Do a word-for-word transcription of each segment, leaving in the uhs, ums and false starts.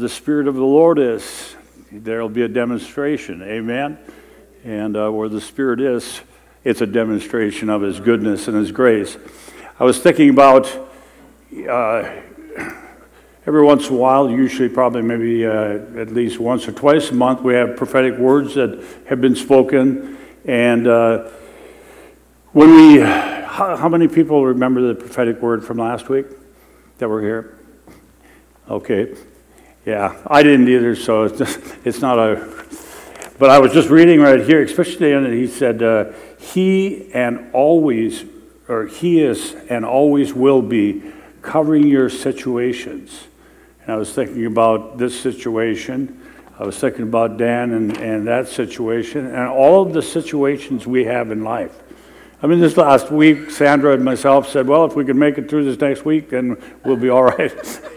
the Spirit of the Lord is, there will be a demonstration. Amen? And uh, where the Spirit is, it's a demonstration of His goodness and His grace. I was thinking about uh, every once in a while, usually probably maybe uh, at least once or twice a month, we have prophetic words that have been spoken. And uh, when we, how, how many people remember the prophetic word from last week that were here? Okay. Yeah, I didn't either, so it's, just, it's not a... But I was just reading right here, especially in it, he said, uh, he and always, or he is and always will be covering your situations. And I was thinking about this situation. I was thinking about Dan and, and that situation, and all of the situations we have in life. I mean, this last week, Sandra and myself said, well, if we can make it through this next week, then we'll be all right.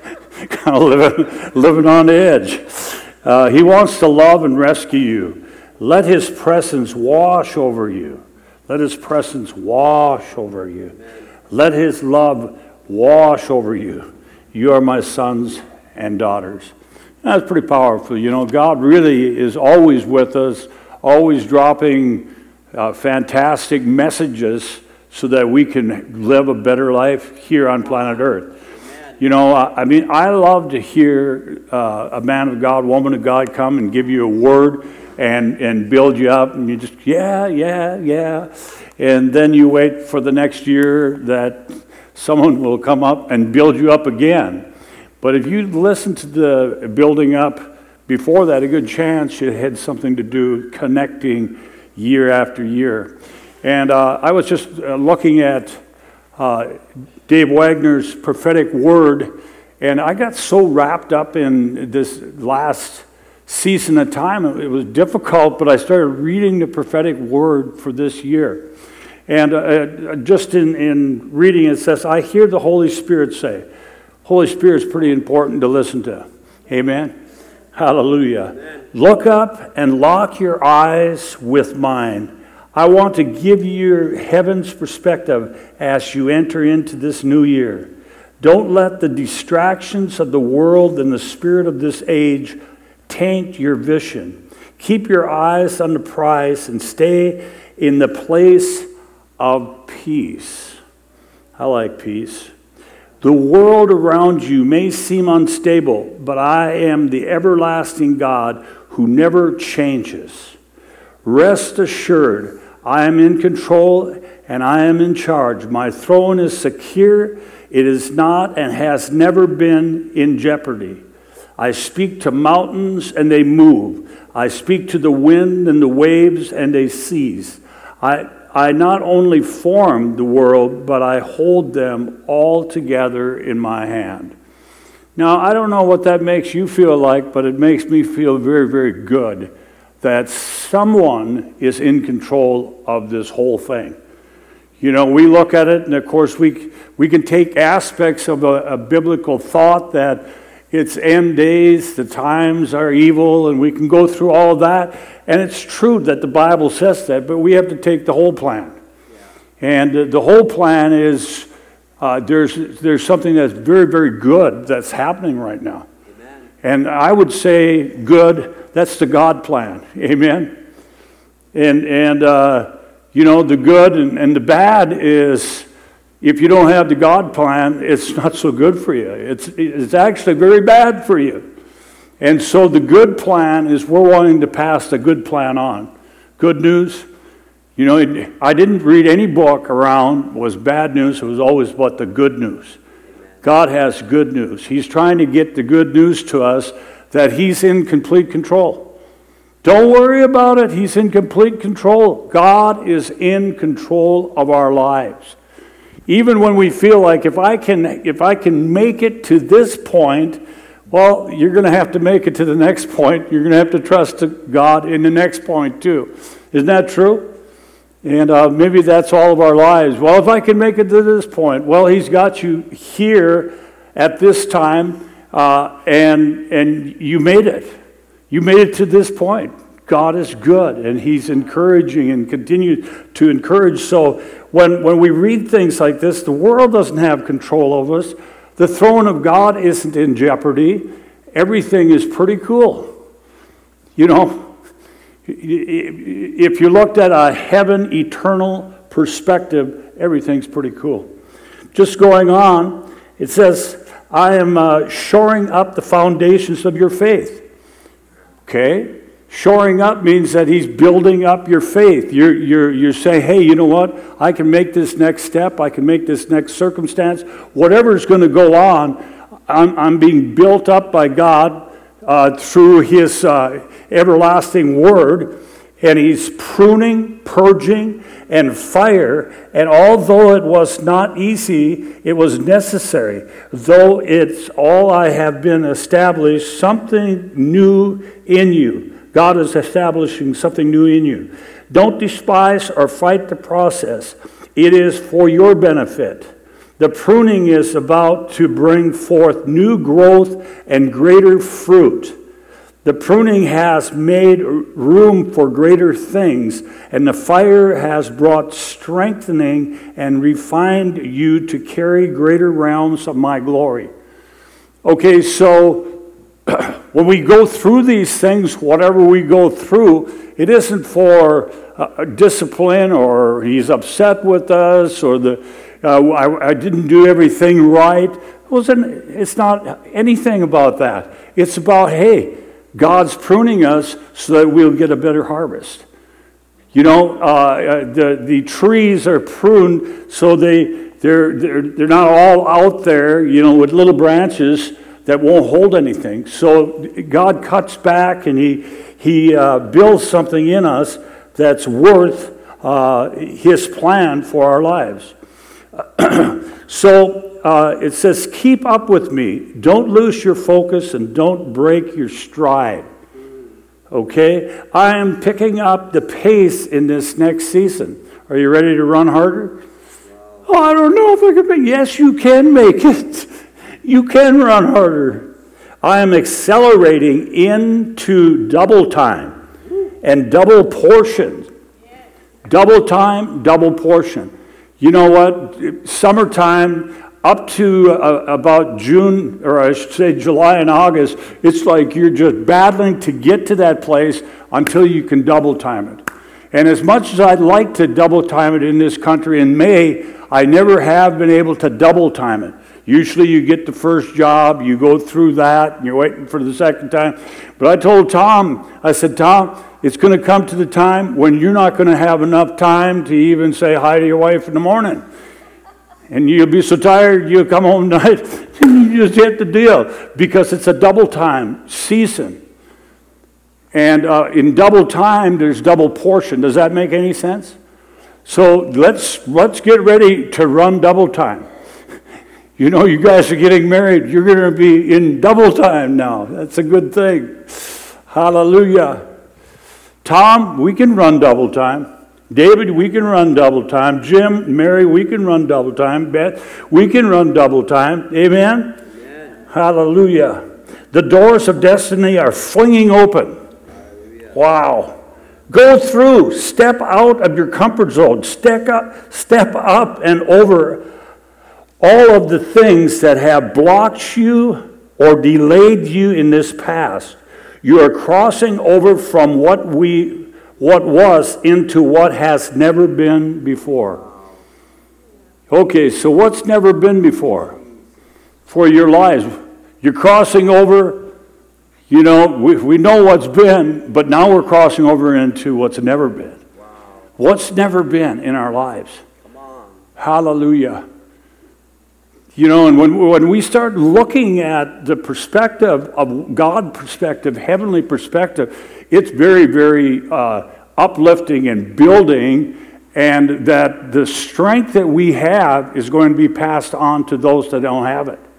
Kind of living, living on the edge. Uh, he wants to love and rescue you. Let His presence wash over you. Let His presence wash over you. Let His love wash over you. You are my sons and daughters. That's pretty powerful. You know, God really is always with us, always dropping uh, fantastic messages so that we can live a better life here on planet Earth. You know, I mean, I love to hear uh, a man of God, woman of God come and give you a word and, and build you up, and you just, yeah, yeah, yeah. And then you wait for the next year that someone will come up and build you up again. But if you listen to the building up before that, a good chance it had something to do connecting year after year. And uh, I was just uh, looking at uh, Dave Wagner's prophetic word, and I got so wrapped up in this last season of time, it was difficult, but I started reading the prophetic word for this year. And uh, just in, in reading it says, I hear the Holy Spirit say. Holy Spirit's pretty important to listen to. Amen? Hallelujah. Amen. Look up and lock your eyes with mine. I want to give you your heaven's perspective as you enter into this new year. Don't let the distractions of the world and the spirit of this age taint your vision. Keep your eyes on the prize and stay in the place of peace. I like peace. The world around you may seem unstable, but I am the everlasting God who never changes. Rest assured, I am in control and I am in charge. My throne is secure. It is not and has never been in jeopardy. I speak to mountains and they move. I speak to the wind and the waves and they cease. I, I not only formed the world, but I hold them all together in my hand. Now, I don't know what that makes you feel like, but it makes me feel very, very good that someone is in control of this whole thing. You know, we look at it, and of course we we can take aspects of a, a biblical thought that it's end days, the times are evil, and we can go through all of that. And it's true that the Bible says that, but we have to take the whole plan. Yeah. And uh, the whole plan is uh, there's there's something that's very, very good that's happening right now. Amen. And I would say good. That's the God plan. Amen? And, and uh, you know, the good and, and the bad is, if you don't have the God plan, it's not so good for you. It's, it's actually very bad for you. And so the good plan is we're wanting to pass the good plan on. Good news. You know, I didn't read any book around was bad news. It was always about the good news. God has good news. He's trying to get the good news to us that He's in complete control. Don't worry about it. He's in complete control. God is in control of our lives. Even when we feel like if I can if I can make it to this point, well, you're going to have to make it to the next point. You're going to have to trust God in the next point too. Isn't that true? And uh, maybe that's all of our lives. Well, if I can make it to this point, well, He's got you here at this time. Uh, and and you made it. You made it to this point. God is good, and He's encouraging and continues to encourage. So when, when we read things like this, the world doesn't have control over us. The throne of God isn't in jeopardy. everything is pretty cool. You know, if you looked at a heaven eternal perspective, everything's pretty cool. Just going on, it says, I am uh, shoring up the foundations of your faith. Okay? Shoring up means that he's building up your faith. You're, you're, you're saying, hey, you know what? I can make this next step. I can make this next circumstance. Whatever's going to go on, I'm, I'm being built up by God uh, through his uh, everlasting word. And he's pruning, purging, and fire. And although it was not easy, it was necessary. Though it's all I have been established, something new in you. God is establishing something new in you. Don't despise or fight the process. It is for your benefit. The pruning is about to bring forth new growth and greater fruit. The pruning has made room for greater things, and the fire has brought strengthening and refined you to carry greater realms of my glory. Okay, so when we go through these things, whatever we go through, it isn't for uh, discipline or he's upset with us or the uh, I, I didn't do everything right. It wasn't, it's not anything about that. It's about, hey, God's pruning us so that we'll get a better harvest. You know, uh, the the trees are pruned so they they're they're they're not all out there, you know, with little branches that won't hold anything. So God cuts back and he he uh, builds something in us that's worth uh, his plan for our lives. So uh, it says, keep up with me. Don't lose your focus and don't break your stride. Okay? I am picking up the pace in this next season. Are you ready to run harder? Oh, I don't know if I can make it. Yes, you can make it. You can run harder. I am accelerating into double time and double portion. Double time, double portion. You know what? Summertime up to uh, about June, or I should say July and August, it's like you're just battling to get to that place until you can double time it. And as much as I'd like to double time it in this country in May, I never have been able to double time it. Usually you get the first job, you go through that, and you're waiting for the second time. But I told Tom, I said, Tom, it's going to come to the time when you're not going to have enough time to even say hi to your wife in the morning. And you'll be so tired, you'll come home tonight, and you just hit the deal. Because it's a double time season. And uh, in double time, there's double portion. Does that make any sense? So let's let's get ready to run double time. You know, you guys are getting married. You're going to be in double time now. That's a good thing. Hallelujah. Tom, we can run double time. David, we can run double time. Jim, Mary, we can run double time. Beth, we can run double time. Amen? Amen. Hallelujah. The doors of destiny are flinging open. Hallelujah. Wow. Go through. Step out of your comfort zone. Step up, step up and over all of the things that have blocked you or delayed you in this past. You are crossing over from what we what was into what has never been before. Okay, so what's never been before for your lives? You're crossing over, you know, we, we know what's been, but now we're crossing over into what's never been. Wow. What's never been in our lives. Come on. Hallelujah. You know, and when, when we start looking at the perspective of God perspective, heavenly perspective, it's very, very uh, uplifting and building, and that the strength that we have is going to be passed on to those that don't have it.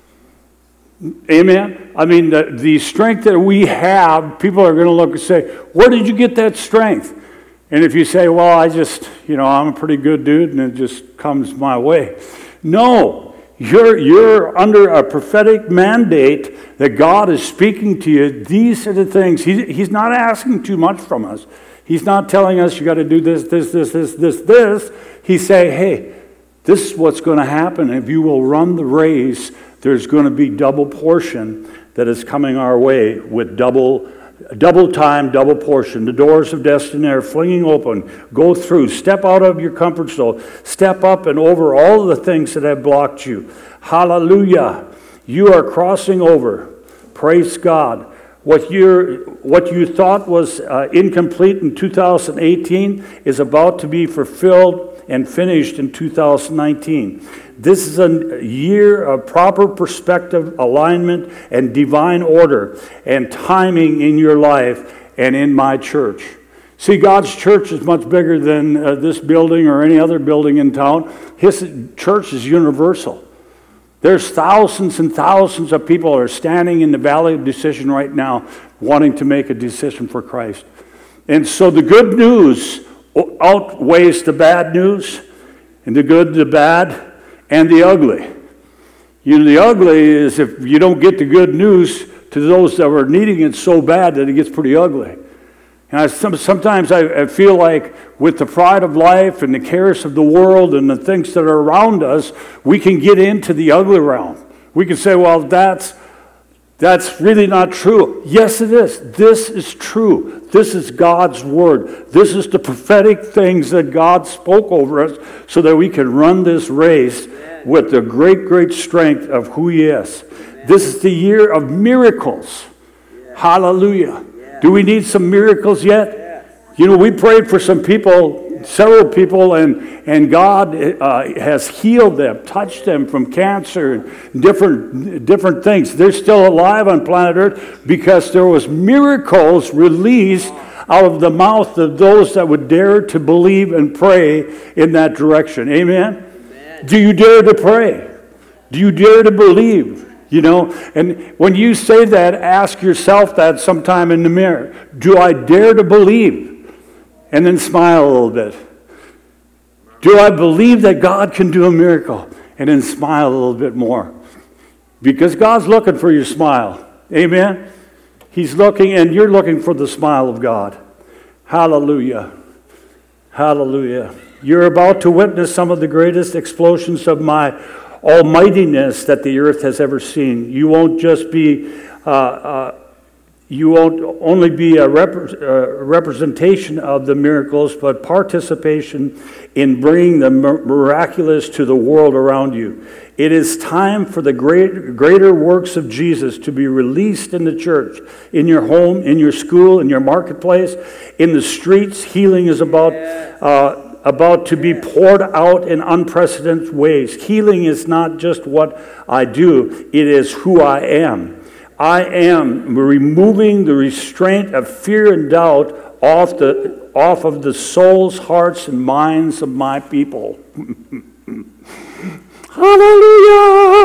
Amen? I mean, the, the strength that we have, people are going to look and say, where did you get that strength? And if you say, well, I just, you know, I'm a pretty good dude, and it just comes my way. No. You're, you're under a prophetic mandate that God is speaking to you. These are the things. He, he's not asking too much from us. He's not telling us you got to do this, this, this, this, this, this. He's saying, hey, this is what's going to happen. If you will run the race, there's going to be double portion. that is coming our way with double double time, double portion. The doors of destiny are flinging open. Go through. Step out of your comfort zone. Step up and over all the things that have blocked you. Hallelujah. You are crossing over. Praise God. What you what you thought was uh, incomplete in two thousand eighteen is about to be fulfilled and finished in two thousand nineteen. This is a year of proper perspective, alignment, and divine order and timing in your life and in my church. See, God's church is much bigger than uh, this building or any other building in town. His church is universal. There's thousands and thousands of people are standing in the valley of decision right now wanting to make a decision for Christ. And so the good news outweighs the bad news, and the good, the bad, and the ugly. You know, the ugly is if you don't get the good news to those that are needing it so bad that it gets pretty ugly. And I, sometimes I, I feel like with the pride of life and the cares of the world and the things that are around us, we can get into the ugly realm. We can say, well, that's that's really not true. Yes, it is. This is true. This is God's word. This is the prophetic things that God spoke over us so that we can run this race with the great, great strength of who He is. This is the year of miracles. Hallelujah. Do we need some miracles yet? You know, we prayed for some people, several people, and, and God uh, has healed them, touched them from cancer and different, different things. They're still alive on planet Earth because there was miracles released out of the mouth of those that would dare to believe and pray in that direction. Amen? Amen. Do you dare to pray? Do you dare to believe? You know, and when you say that, ask yourself that sometime in the mirror. Do I dare to believe? And then smile a little bit. Do I believe that God can do a miracle? And then smile a little bit more. Because God's looking for your smile. Amen? He's looking, and you're looking for the smile of God. Hallelujah. Hallelujah. You're about to witness some of the greatest explosions of my almightiness that the earth has ever seen. You won't just be, uh, uh, you won't only be a rep- uh, representation of the miracles, but participation in bringing the miraculous to the world around you. It is time for the great, greater works of Jesus to be released in the church, in your home, in your school, in your marketplace, in the streets. Healing is about uh, about to be poured out in unprecedented ways. Healing is not just what I do, it is who I am. I am removing the restraint of fear and doubt off the off of the souls, hearts, and minds of my people. Hallelujah!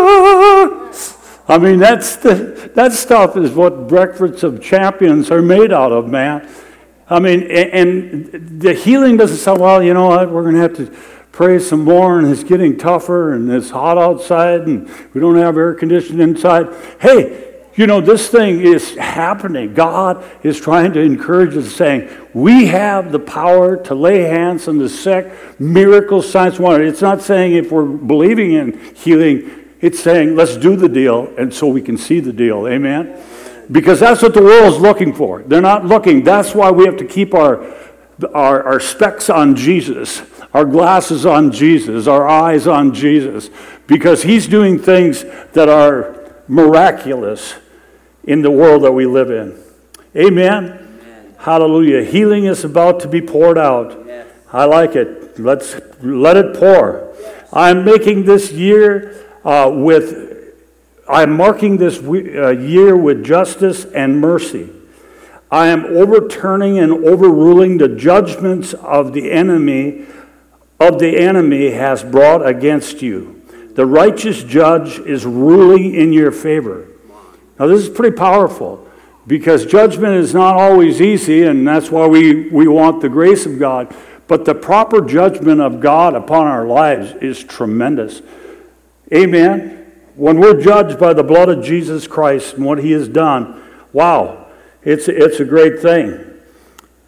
I mean, that's the, that stuff is what breakfasts of champions are made out of, man. I mean, and the healing doesn't sound, well, you know what, we're going to have to pray some more, and it's getting tougher, and it's hot outside, and we don't have air conditioning inside. Hey, you know, this thing is happening. God is trying to encourage us, saying, we have the power to lay hands on the sick, miracles, signs, wonders. It's not saying if we're believing in healing, it's saying let's do the deal, and so we can see the deal. Amen? Because that's what the world is looking for. They're not looking. That's why we have to keep our, our, our specs on Jesus, our glasses on Jesus, our eyes on Jesus, because He's doing things that are miraculous in the world that we live in. Amen? Amen. Hallelujah. Healing is about to be poured out. Yes. I like it. Let's let it pour. Yes. I'm making this year uh, with... I'm marking this uh, year with justice and mercy. I am overturning and overruling the judgments of the enemy of the enemy has brought against you. The righteous judge is ruling in your favor. Now this is pretty powerful because judgment is not always easy, and that's why we, we want the grace of God. But the proper judgment of God upon our lives is tremendous. Amen. When we're judged by the blood of Jesus Christ and what He has done, wow, it's, it's a great thing.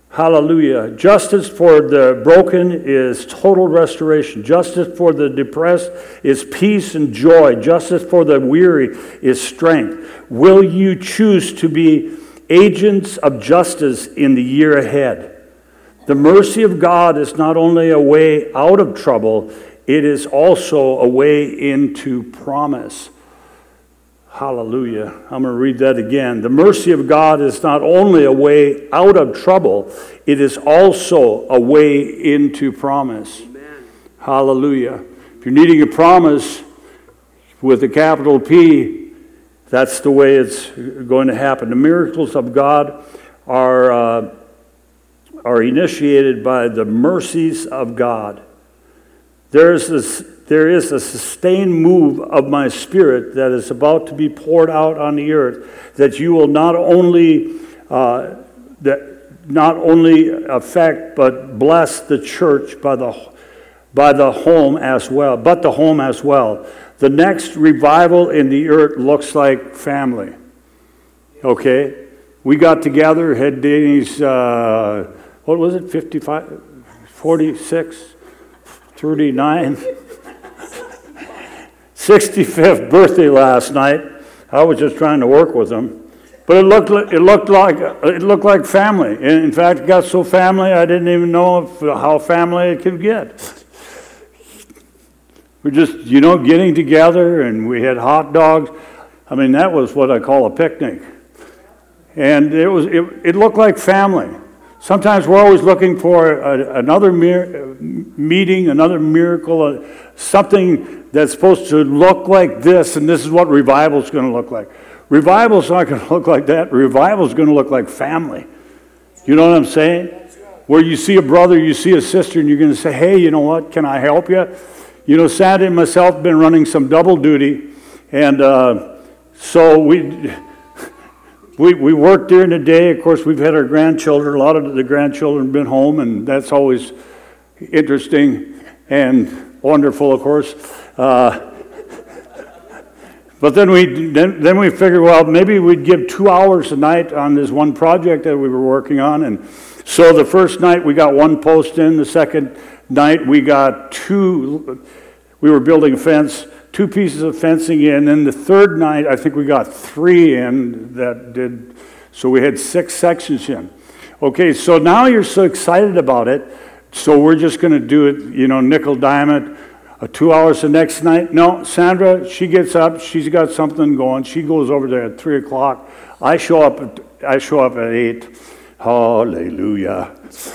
Hallelujah. Justice for the broken is total restoration. Justice for the depressed is peace and joy. Justice for the weary is strength. Will you choose to be agents of justice in the year ahead? The mercy of God is not only a way out of trouble, it is also a way into promise. Hallelujah. I'm going to read that again. The mercy of God is not only a way out of trouble, it is also a way into promise. Amen. Hallelujah. If you're needing a promise with a capital P, that's the way it's going to happen. The miracles of God are, uh, are initiated by the mercies of God. There's this, there is a sustained move of my spirit that is about to be poured out on the earth, that you will not only uh, that not only affect but bless the church by the by the home as well, but the home as well. The next revival in the earth looks like family. Okay, we got together, had Danny's uh, what was it, fifty-five, forty-six. thirty-nine, sixty-fifth birthday last night. I was just trying to work with him, but it looked like, it looked like it looked like family. And in fact, it got so family I didn't even know if, how family it could get. We're just, you know, getting together, and we had hot dogs. I mean, that was what I call a picnic, and it was it, it looked like family. Sometimes we're always looking for a, another mir- meeting, another miracle, uh, something that's supposed to look like this, and this is what revival is going to look like. Revival's not going to look like that. Revival's going to look like family. You know what I'm saying? Where you see a brother, you see a sister, and you're going to say, hey, you know what, can I help you? You know, Sandy and myself have been running some double duty, and uh, so we... We we work during the day. Of course, we've had our grandchildren. A lot of the grandchildren have been home, and that's always interesting and wonderful, of course. Uh, but then we then, then we figured, well, maybe we'd give two hours a night on this one project that we were working on. And so the first night we got one post in. The second night we got two. We were building a fence. Two pieces of fencing in, and the third night I think we got three in that did, so we had six sections in. Okay, so now you're so excited about it, so we're just going to do it, you know, nickel dime it, uh, two hours the next night. No, Sandra, she gets up, she's got something going, she goes over there at three o'clock. I show up, at, I show up at eight. Hallelujah.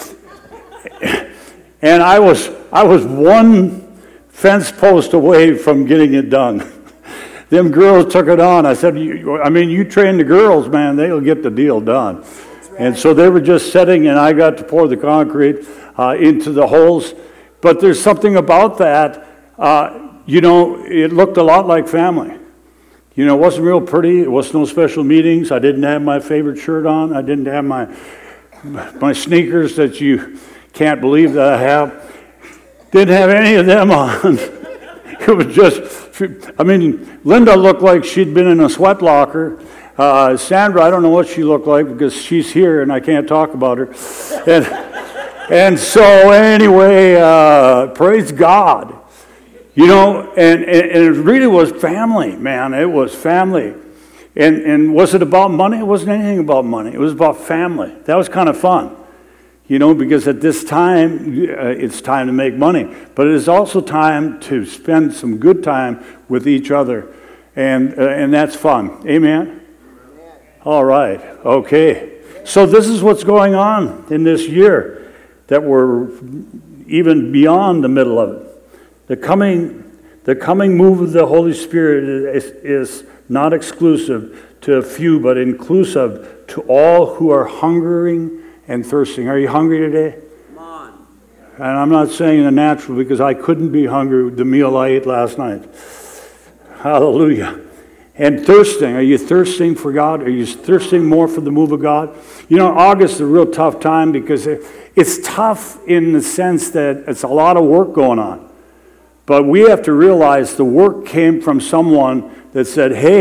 And I was, I was one fence post away from getting it done. Them girls took it on. I said, you, I mean, you train the girls, man, they'll get the deal done. Right. And so they were just setting, and I got to pour the concrete uh, into the holes. But there's something about that, uh, you know, it looked a lot like family. You know, it wasn't real pretty. It was no special meetings. I didn't have my favorite shirt on. I didn't have my my sneakers that you can't believe that I have. Didn't have any of them on. It was just, I mean, Linda looked like she'd been in a sweat locker. Uh, Sandra, I don't know what she looked like because she's here and I can't talk about her. And, and so anyway, uh, praise God. You know, and, and, and it really was family, man. It was family. And, and was it about money? It wasn't anything about money. It was about family. That was kind of fun. You know, because at this time, uh, it's time to make money. But it is also time to spend some good time with each other. And uh, and that's fun. Amen? Amen? All right. Okay. So this is what's going on in this year, that we're even beyond the middle of it. The coming, the coming move of the Holy Spirit is, is not exclusive to a few, but inclusive to all who are hungering and thirsting. Are you hungry today? Come on. And I'm not saying the natural, because I couldn't be hungry with the meal I ate last night. Hallelujah. And thirsting. Are you thirsting for God? Are you thirsting more for the move of God? You know, August is a real tough time because it's tough in the sense that it's a lot of work going on. But we have to realize the work came from someone that said, hey,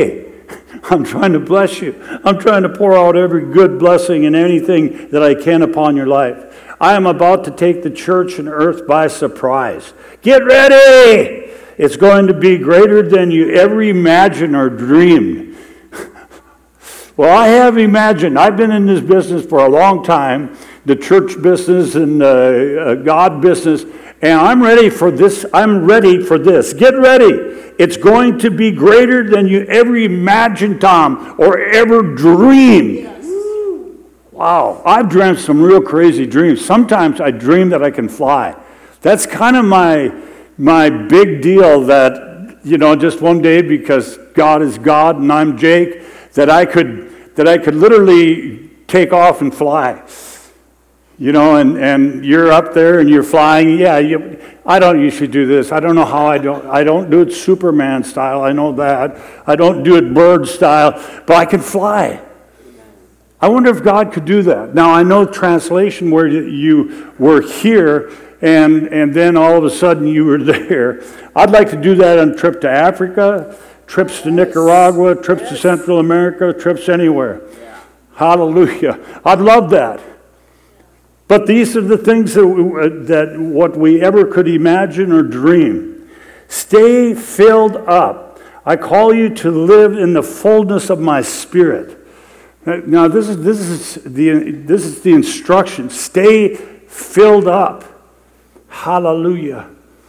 I'm trying to bless you. I'm trying to pour out every good blessing and anything that I can upon your life. I am about to take the church and earth by surprise. Get ready! It's going to be greater than you ever imagined or dreamed. Well, I have imagined. I've been in this business for a long time, the church business and uh, uh, God business, and I'm ready for this. I'm ready for this. Get ready. It's going to be greater than you ever imagined, Tom, or ever dreamed. Yes. Wow, I've dreamt some real crazy dreams. Sometimes I dream that I can fly. That's kind of my my big deal, that, you know, just one day, because God is God and I'm Jake, that I could that I could literally take off and fly. You know, and, and you're up there and you're flying. Yeah, you, I don't usually do this. I don't know how I don't. I don't do it Superman style. I know that. I don't do it bird style, but I can fly. I wonder if God could do that. Now, I know translation where you were here and, and then all of a sudden you were there. I'd like to do that on a trip to Africa, trips to Nicaragua, trips to Central America, trips anywhere. Hallelujah. I'd love that. But these are the things that, we, that what we ever could imagine or dream. Stay filled up. I call you to live in the fullness of my spirit. Now, this is this is the this is the instruction. Stay filled up. Hallelujah.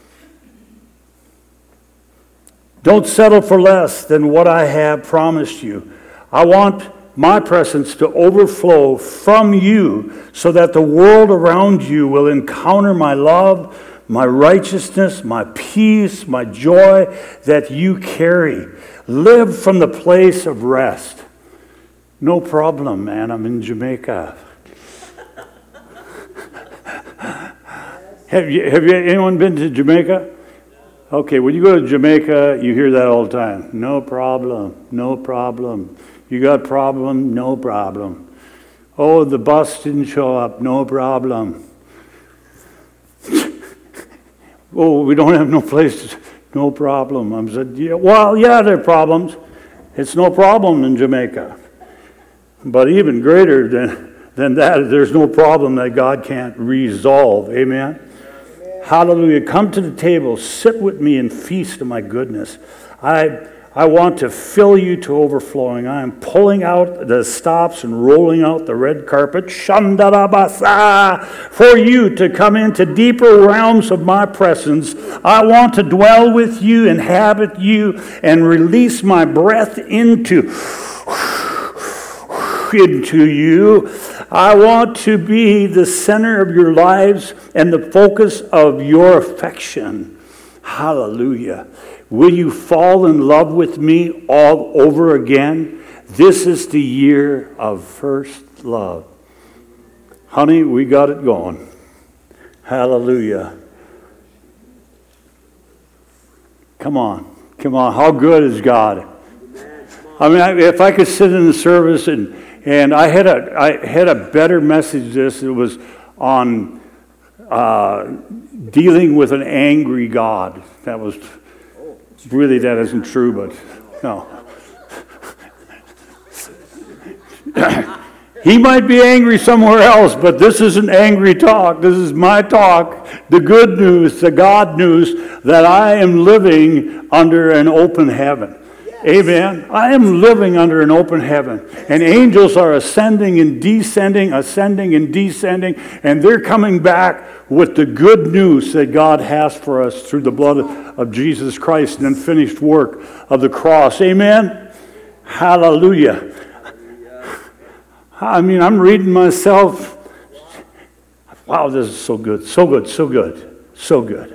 Don't settle for less than what I have promised you. I want my presence to overflow from you so that the world around you will encounter my love, my righteousness, my peace, my joy that you carry. Live from the place of rest. No problem, man. I'm in Jamaica. have you, have you, anyone been to Jamaica? Okay, when you go to Jamaica, you hear that all the time. No problem, no problem. You got problem? No problem. Oh, the bus didn't show up? No problem. Oh, we don't have no place to, no problem. I said, yeah, well, yeah, there are problems. It's no problem in Jamaica. But even greater than, than that, there's no problem that God can't resolve. Amen? Amen. Hallelujah. Come to the table. Sit with me and feast on my goodness. I I want to fill you to overflowing. I am pulling out the stops and rolling out the red carpet. Shandarabasa, for you to come into deeper realms of my presence. I want to dwell with you, inhabit you, and release my breath into into you. I want to be the center of your lives and the focus of your affection. Hallelujah. Will you fall in love with me all over again? This is the year of first love. Honey, we got it going. Hallelujah. Come on. Come on. How good is God? I mean, if I could sit in the service and And I had a I had a better message. This it was on uh, dealing with an angry God. That was really that isn't true, but no. He might be angry somewhere else, but this isn't angry talk. This is my talk. The good news, the God news that I am living under an open heaven. Amen. I am living under an open heaven. And angels are ascending and descending, ascending and descending. And they're coming back with the good news that God has for us through the blood of Jesus Christ and the finished work of the cross. Amen. Hallelujah. I mean, I'm reading myself. Wow, this is so good. So good, so good, so good.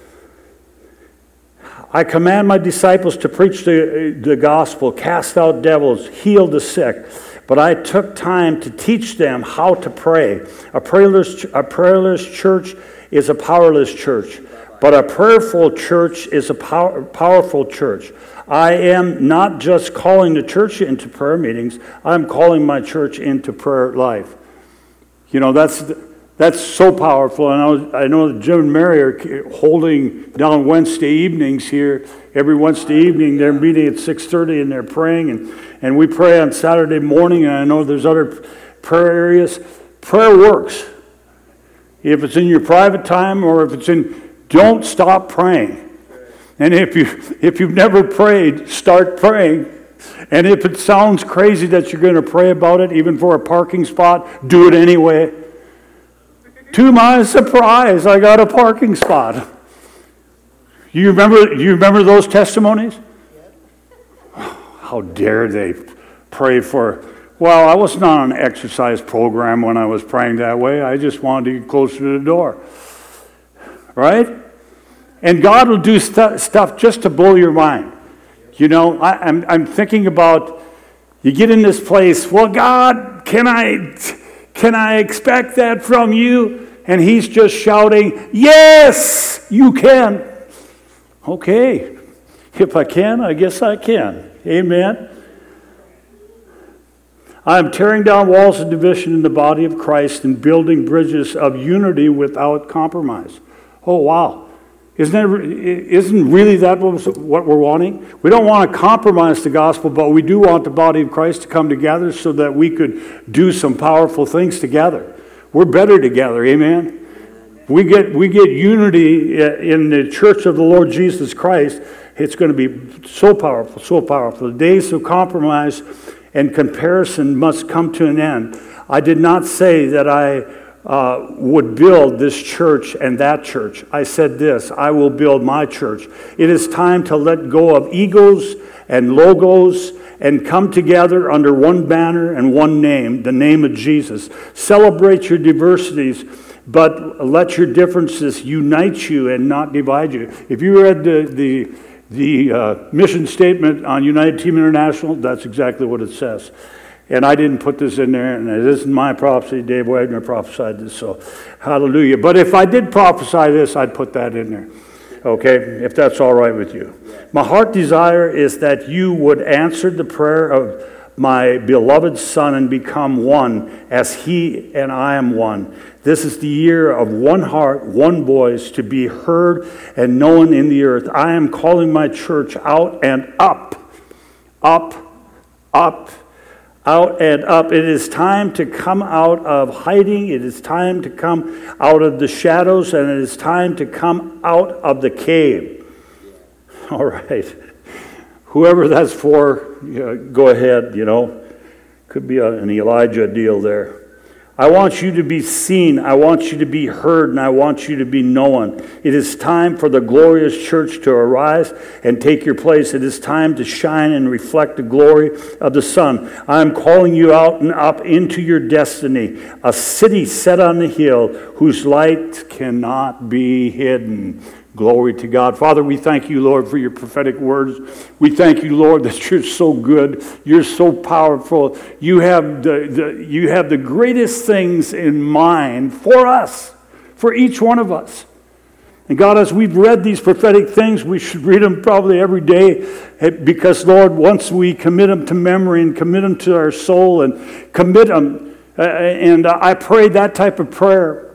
I command my disciples to preach the, the gospel, cast out devils, heal the sick. But I took time to teach them how to pray. A prayerless, a prayerless church is a powerless church. But a prayerful church is a power, powerful church. I am not just calling the church into prayer meetings. I'm calling my church into prayer life. You know, that's the, That's so powerful. And I, was, I know that Jim and Mary are holding down Wednesday evenings here. Every Wednesday evening, they're meeting at six thirty and they're praying. And, and we pray on Saturday morning, and I know there's other prayer areas. Prayer works. If it's in your private time or if it's in, don't stop praying. And if, you, if you've never prayed, start praying. And if it sounds crazy that you're going to pray about it, even for a parking spot, do it anyway. To my surprise, I got a parking spot. You remember, you remember those testimonies? How dare they pray for... Well, I wasn't on an exercise program when I was praying that way. I just wanted to get closer to the door. Right? And God will do st- stuff just to blow your mind. You know, I, I'm, I'm thinking about, you get in this place, well, God, can I, can I expect that from you? And he's just shouting, yes, you can. Okay, if I can, I guess I can. Amen. I'm tearing down walls of division in the body of Christ and building bridges of unity without compromise. Oh, wow. Isn't, that, isn't really that what we're wanting? We don't want to compromise the gospel, but we do want the body of Christ to come together so that we could do some powerful things together. We're better together, amen? We get, we get unity in the church of the Lord Jesus Christ. It's going to be so powerful, so powerful. The days of compromise and comparison must come to an end. I did not say that I uh, would build this church and that church. I said this, I will build my church. It is time to let go of egos and logos and come together under one banner and one name, the name of Jesus. Celebrate your diversities, but let your differences unite you and not divide you. If you read the the, the uh, mission statement on United Team International, that's exactly what it says. And I didn't put this in there, and it isn't my prophecy. Dave Wagner prophesied this, so hallelujah. But if I did prophesy this, I'd put that in there. Okay, if that's all right with you. My heart desire is that you would answer the prayer of my beloved Son and become one as he and I am one. This is the year of one heart, one voice to be heard and known in the earth. I am calling my church out and up, up, up, out and up. It is time to come out of hiding. It is time to come out of the shadows, and it is time to come out of the cave. All right. Whoever that's for, you know, go ahead, you know. Could be a, an Elijah deal there. I want you to be seen. I want you to be heard, and I want you to be known. It is time for the glorious church to arise and take your place. It is time to shine and reflect the glory of the sun. I am calling you out and up into your destiny, a city set on the hill whose light cannot be hidden. Glory to God. Father, we thank you, Lord, for your prophetic words. We thank you, Lord, that you're so good. You're so powerful. You have the, the, you have the greatest things in mind for us, for each one of us. And God, as we've read these prophetic things, we should read them probably every day because, Lord, once we commit them to memory and commit them to our soul and commit them, uh, and I pray that type of prayer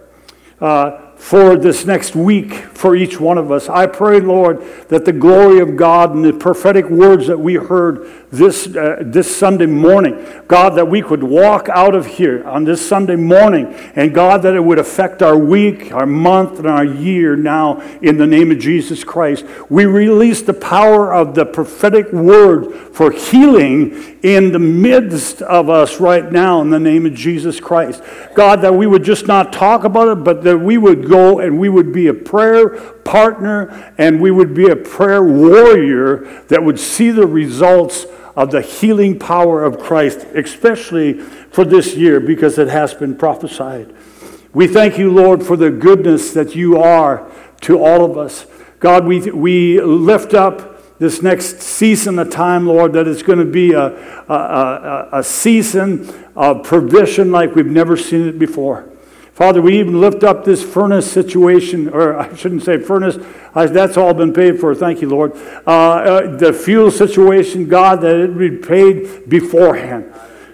uh, for this next week for each one of us. I pray, Lord, that the glory of God and the prophetic words that we heard this uh, this Sunday morning, God, that we could walk out of here on this Sunday morning, and God, that it would affect our week, our month, and our year now in the name of Jesus Christ. We release the power of the prophetic word for healing in the midst of us right now in the name of Jesus Christ. God, that we would just not talk about it, but that we would go and we would be a prayer partner and we would be a prayer warrior that would see the results of the healing power of Christ, especially for this year because it has been prophesied. We thank you, Lord, for the goodness that you are to all of us. God, we, we lift up this next season of time, Lord, that it's going to be a, a, a, a season of provision like we've never seen it before. Father, we even lift up this furnace situation, or I shouldn't say furnace, I, that's all been paid for, thank you, Lord. Uh, uh, the fuel situation, God, that it be paid beforehand.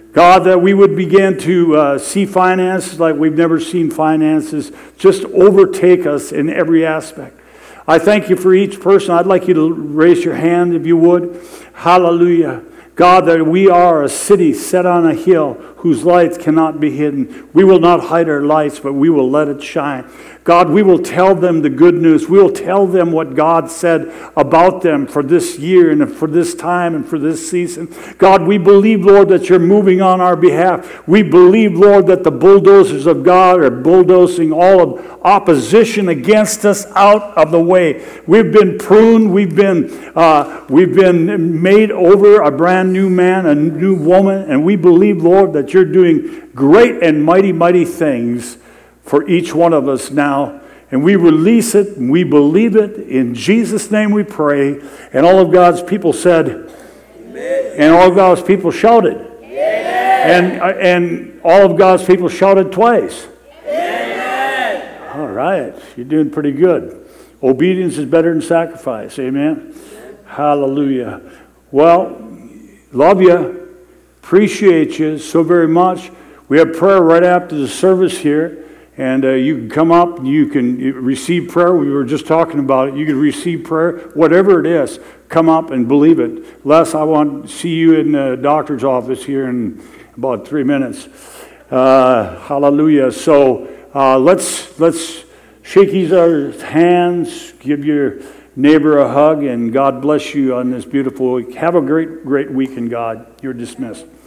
God, that we would begin to uh, see finances like we've never seen finances just overtake us in every aspect. I thank you for each person. I'd like you to raise your hand if you would. Hallelujah. God, that we are a city set on a hill whose lights cannot be hidden. We will not hide our lights, but we will let it shine. God, we will tell them the good news. We will tell them what God said about them for this year and for this time and for this season. God, we believe, Lord, that you're moving on our behalf. We believe, Lord, that the bulldozers of God are bulldozing all of opposition against us out of the way. We've been pruned. We've been, uh, we've been made over a brand new man, a new woman, and we believe, Lord, that you're doing great and mighty, mighty things for each one of us now. And we release it, and we believe it. In Jesus' name we pray. And all of God's people said, amen. And all of God's people shouted. Amen. And, uh, and all of God's people shouted twice. Amen. All right. You're doing pretty good. Obedience is better than sacrifice. Amen. Amen. Hallelujah. Well, love you. Appreciate you so very much. We have prayer right after the service here. And uh, you can come up, you can receive prayer. We were just talking about it. You can receive prayer, whatever it is. Come up and believe it. Les, I want to see you in the doctor's office here in about three minutes. Uh, hallelujah. So uh, let's let's shake each other's hands, give your neighbor a hug, and God bless you on this beautiful week. Have a great, great week in God. You're dismissed.